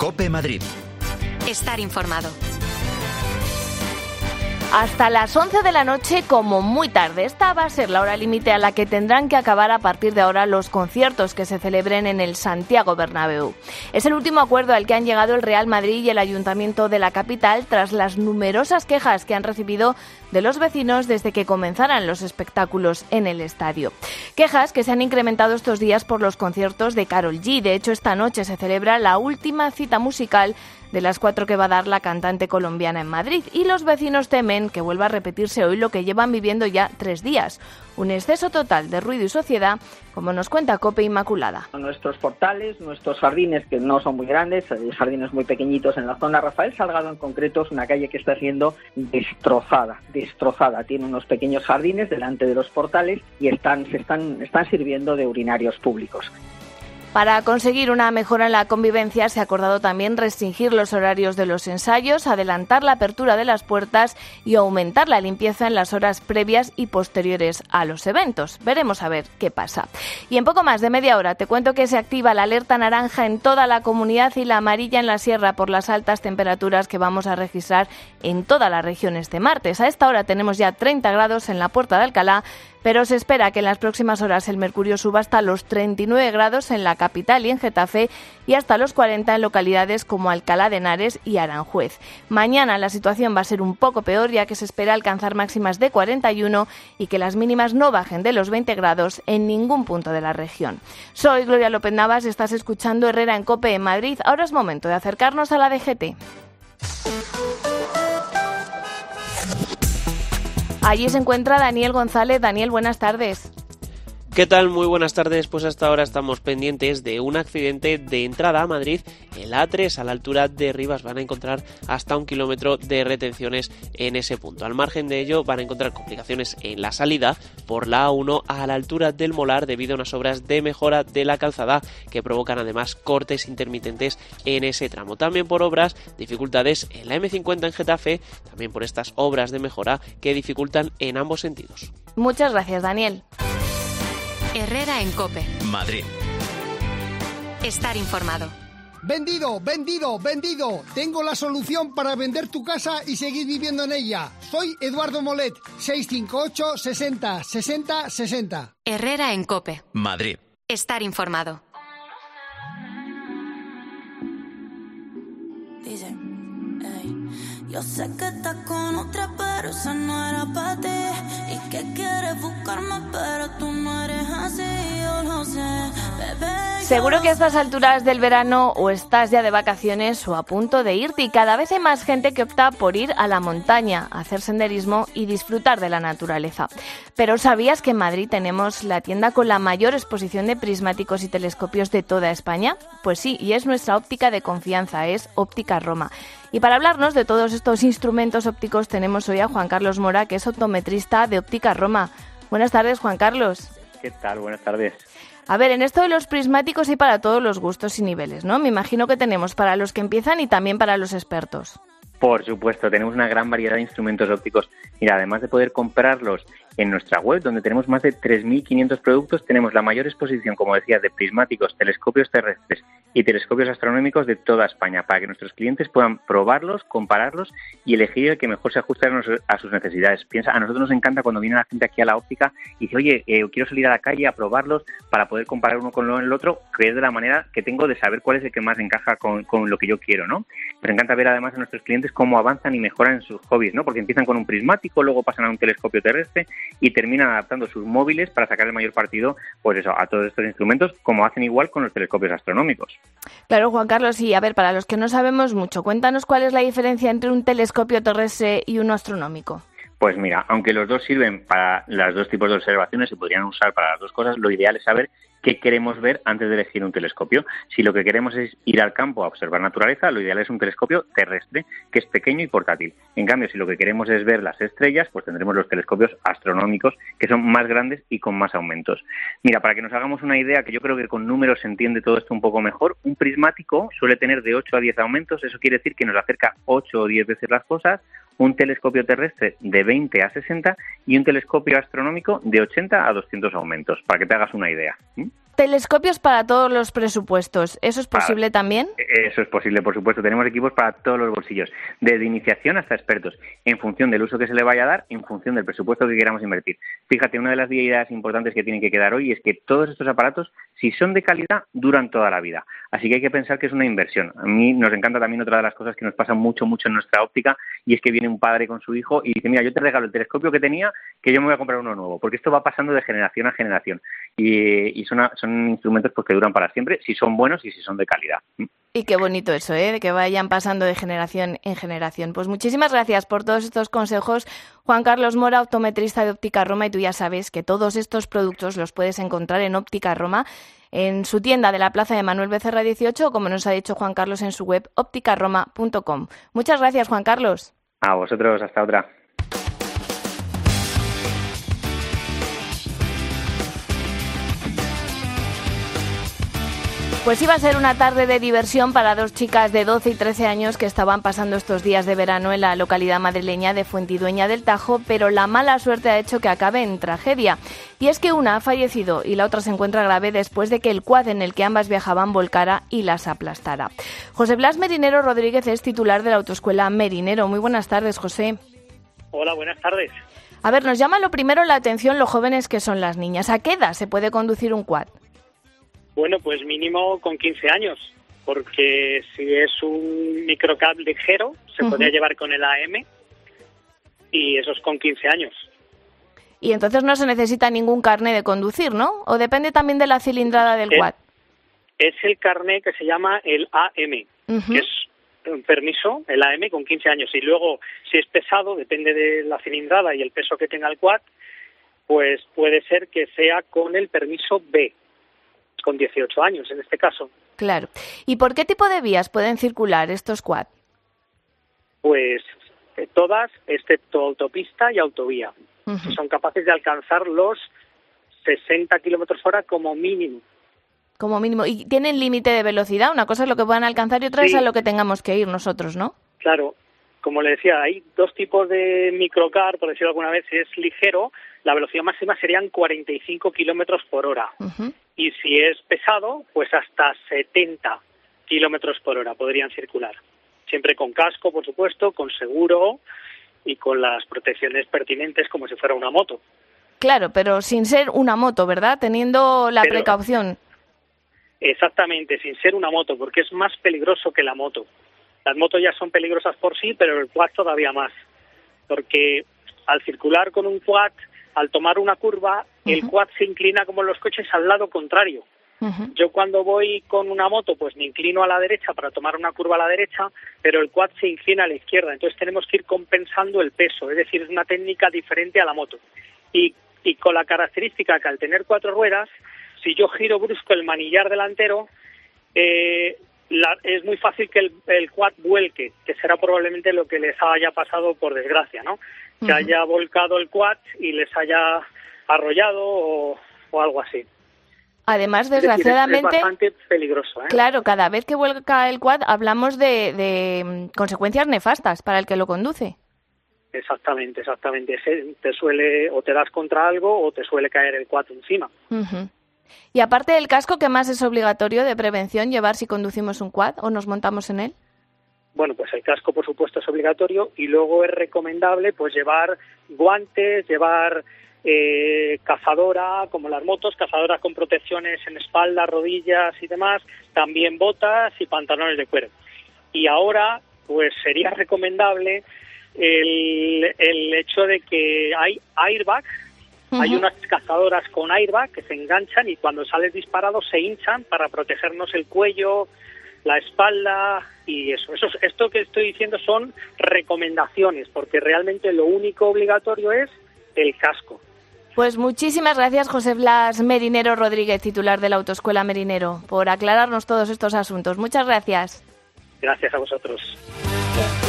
COPE Madrid. Estar informado. Hasta las 11 de la noche, como muy tarde. Esta va a ser la hora límite a la que tendrán que acabar a partir de ahora los conciertos que se celebren en el Santiago Bernabéu. Es el último acuerdo al que han llegado el Real Madrid y el Ayuntamiento de la capital tras las numerosas quejas que han recibido de los vecinos desde que comenzaran los espectáculos en el estadio. Quejas que se han incrementado estos días por los conciertos de Karol G. De hecho, esta noche se celebra la última cita musical de las 4 que va a dar la cantante colombiana en Madrid, y los vecinos temen que vuelva a repetirse hoy lo que llevan viviendo ya 3 días, un exceso total de ruido y suciedad, como nos cuenta COPE Inmaculada. Nuestros portales, nuestros jardines, que no son muy grandes, jardines muy pequeñitos en la zona Rafael Salgado en concreto, es una calle que está siendo destrozada. Tiene unos pequeños jardines delante de los portales y están sirviendo de urinarios públicos. Para conseguir una mejora en la convivencia se ha acordado también restringir los horarios de los ensayos, adelantar la apertura de las puertas y aumentar la limpieza en las horas previas y posteriores a los eventos. Veremos a ver qué pasa. Y en poco más de media hora te cuento que se activa la alerta naranja en toda la comunidad y la amarilla en la sierra por las altas temperaturas que vamos a registrar en toda la región este martes. A esta hora tenemos ya 30 grados en la Puerta de Alcalá, pero se espera que en las próximas horas el mercurio suba hasta los 39 grados en la capital y en Getafe y hasta los 40 en localidades como Alcalá de Henares y Aranjuez. Mañana la situación va a ser un poco peor, ya que se espera alcanzar máximas de 41 y que las mínimas no bajen de los 20 grados en ningún punto de la región. Soy Gloria López Navas, estás escuchando Herrera en COPE en Madrid. Ahora es momento de acercarnos a la DGT. Allí se encuentra Daniel González. Daniel, buenas tardes. ¿Qué tal? Muy buenas tardes. Pues hasta ahora estamos pendientes de un accidente de entrada a Madrid en la A3 a la altura de Rivas. Van a encontrar hasta 1 kilómetro de retenciones en ese punto. Al margen de ello van a encontrar complicaciones en la salida por la A1 a la altura del Molar debido a unas obras de mejora de la calzada que provocan además cortes intermitentes en ese tramo. También por obras, dificultades en la M50 en Getafe, también por estas obras de mejora que dificultan en ambos sentidos. Muchas gracias, Daniel. Herrera en COPE. Madrid. Estar informado. ¡Vendido! Tengo la solución para vender tu casa y seguir viviendo en ella. Soy Eduardo Molet, 658 60 60 60. Herrera en COPE. Madrid. Estar informado. Dice, yo sé que estás con otra, pero esa no era para ti. Y que quieres buscarme, pero tú no eres así, yo no sé, bebé. Seguro que a estas alturas del verano o estás ya de vacaciones o a punto de irte, y cada vez hay más gente que opta por ir a la montaña, a hacer senderismo y disfrutar de la naturaleza. Pero ¿sabías que en Madrid tenemos la tienda con la mayor exposición de prismáticos y telescopios de toda España? Pues sí, y es nuestra óptica de confianza, es Óptica Roma. Y para hablarnos de todos estos instrumentos ópticos tenemos hoy a Juan Carlos Mora, que es optometrista de Óptica Roma. Buenas tardes, Juan Carlos. ¿Qué tal? Buenas tardes. A ver, en esto de los prismáticos hay para todos los gustos y niveles, ¿no? Me imagino que tenemos para los que empiezan y también para los expertos. Por supuesto, tenemos una gran variedad de instrumentos ópticos. Mira, además de poder comprarlos en nuestra web, donde tenemos más de 3.500 productos, tenemos la mayor exposición, como decía, de prismáticos, telescopios terrestres y telescopios astronómicos de toda España, para que nuestros clientes puedan probarlos, compararlos y elegir el que mejor se ajuste a sus necesidades. Piensa, a nosotros nos encanta cuando viene la gente aquí a la óptica y dice, oye, quiero salir a la calle a probarlos para poder comparar uno con el otro, que es de la manera que tengo de saber cuál es el que más encaja con lo que yo quiero, ¿no? Nos encanta ver además a nuestros clientes cómo avanzan y mejoran en sus hobbies, ¿no? Porque empiezan con un prismático, luego pasan a un telescopio terrestre y terminan adaptando sus móviles para sacar el mayor partido, pues eso, a todos estos instrumentos, como hacen igual con los telescopios astronómicos. Claro, Juan Carlos, y a ver, para los que no sabemos mucho, cuéntanos cuál es la diferencia entre un telescopio terrestre y uno astronómico. Pues mira, aunque los dos sirven para los dos tipos de observaciones, se podrían usar para las dos cosas, lo ideal es saber qué queremos ver antes de elegir un telescopio. Si lo que queremos es ir al campo a observar naturaleza, lo ideal es un telescopio terrestre, que es pequeño y portátil. En cambio, si lo que queremos es ver las estrellas, pues tendremos los telescopios astronómicos, que son más grandes y con más aumentos. Mira, para que nos hagamos una idea, que yo creo que con números se entiende todo esto un poco mejor, un prismático suele tener de 8 a 10 aumentos, eso quiere decir que nos acerca 8 o 10 veces las cosas, un telescopio terrestre de 20 a 60 y un telescopio astronómico de 80 a 200 aumentos, para que te hagas una idea. telescopios para todos los presupuestos. ¿Eso es posible también? Eso es posible, por supuesto. Tenemos equipos para todos los bolsillos, desde iniciación hasta expertos, en función del uso que se le vaya a dar, en función del presupuesto que queramos invertir. Fíjate, una de las ideas importantes que tienen que quedar hoy es que todos estos aparatos, si son de calidad, duran toda la vida. Así que hay que pensar que es una inversión. A mí nos encanta también otra de las cosas que nos pasa mucho en nuestra óptica, y es que viene un padre con su hijo y dice, mira, yo te regalo el telescopio que tenía, que yo me voy a comprar uno nuevo, porque esto va pasando de generación a generación. Y son instrumentos pues que duran para siempre, si son buenos y si son de calidad. Y qué bonito eso, de que vayan pasando de generación en generación. Pues muchísimas gracias por todos estos consejos, Juan Carlos Mora, optometrista de Óptica Roma, y tú ya sabes que todos estos productos los puedes encontrar en Óptica Roma, en su tienda de la Plaza de Manuel Becerra 18, o como nos ha dicho Juan Carlos, en su web opticaroma.com. Muchas gracias, Juan Carlos. A vosotros, hasta otra. Pues iba a ser una tarde de diversión para dos chicas de 12 y 13 años que estaban pasando estos días de verano en la localidad madrileña de Fuentidueña del Tajo, pero la mala suerte ha hecho que acabe en tragedia. Y es que una ha fallecido y la otra se encuentra grave después de que el quad en el que ambas viajaban volcara y las aplastara. José Blas Merinero Rodríguez es titular de la autoescuela Merinero. Muy buenas tardes, José. Hola, buenas tardes. A ver, nos llama lo primero la atención lo jóvenes que son las niñas. ¿A qué edad se puede conducir un quad? Bueno, pues mínimo con 15 años, porque si es un microcab ligero, se podría llevar con el AM, y eso es con 15 años. Y entonces no se necesita ningún carné de conducir, ¿no? ¿O depende también de la cilindrada del quad? Es el carné que se llama el AM, que es un permiso, el AM con 15 años. Y luego, si es pesado, depende de la cilindrada y el peso que tenga el quad, pues puede ser que sea con el permiso B, con 18 años en este caso. Claro. ¿Y por qué tipo de vías pueden circular estos quad? Pues todas, excepto autopista y autovía. Son capaces de alcanzar los 60 kilómetros hora como mínimo. Como mínimo. ¿Y tienen límite de velocidad? Una cosa es lo que puedan alcanzar y otra es a lo que tengamos que ir nosotros, ¿no? Claro. Como le decía, hay dos tipos de microcar, por decirlo alguna vez. Si es ligero, la velocidad máxima serían 45 kilómetros por hora. Y si es pesado, pues hasta 70 kilómetros por hora podrían circular. Siempre con casco, por supuesto, con seguro y con las protecciones pertinentes como si fuera una moto. Claro, pero sin ser una moto, ¿verdad? Teniendo la precaución. Exactamente, sin ser una moto, porque es más peligroso que la moto. Las motos ya son peligrosas por sí, pero el quad todavía más. Porque al circular con un quad, al tomar una curva, el quad se inclina como en los coches al lado contrario. Yo cuando voy con una moto, pues me inclino a la derecha para tomar una curva a la derecha, pero el quad se inclina a la izquierda. Entonces tenemos que ir compensando el peso, es decir, es una técnica diferente a la moto. Y con la característica que al tener 4 ruedas, si yo giro brusco el manillar delantero, es muy fácil que el quad vuelque, que será probablemente lo que les haya pasado por desgracia, ¿no? Que haya volcado el quad y les haya arrollado o algo así. Además, desgraciadamente, es bastante peligroso, ¿eh? Claro, cada vez que vuelca el quad hablamos de consecuencias nefastas para el que lo conduce. Exactamente. Te suele, o te das contra algo o te suele caer el quad encima. Y aparte del casco, ¿qué más es obligatorio de prevención llevar si conducimos un quad o nos montamos en él? Bueno, pues el casco, por supuesto, es obligatorio, y luego es recomendable pues llevar guantes, llevar cazadora, como las motos, cazadora con protecciones en espalda, rodillas y demás, también botas y pantalones de cuero. Y ahora, pues sería recomendable el hecho de que hay airbag. Hay unas cazadoras con airbag que se enganchan y cuando sales disparado se hinchan para protegernos el cuello, la espalda y eso. Esto que estoy diciendo son recomendaciones, porque realmente lo único obligatorio es el casco. Pues muchísimas gracias, José Blas Merinero Rodríguez, titular de la Autoescuela Merinero, por aclararnos todos estos asuntos. Muchas gracias. Gracias a vosotros.